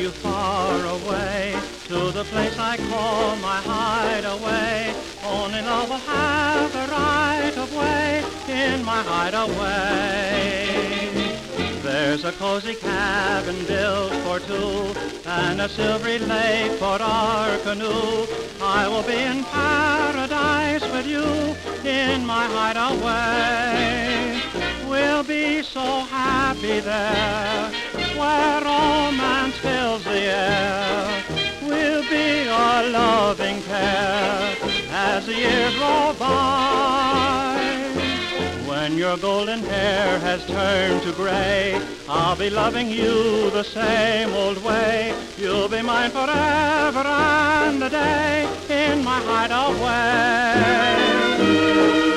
you far away to the place I call my hideaway. Only love will have the right of way in my hideaway. There's a cozy cabin built for two and a silvery lake for our canoe. I will be in paradise with you in my hideaway. We'll be so happy there where romance fills the air. We'll be a loving pair as the years roll by. When your golden hair has turned to gray, I'll be loving you the same old way. You'll be mine forever and a day in my hideaway.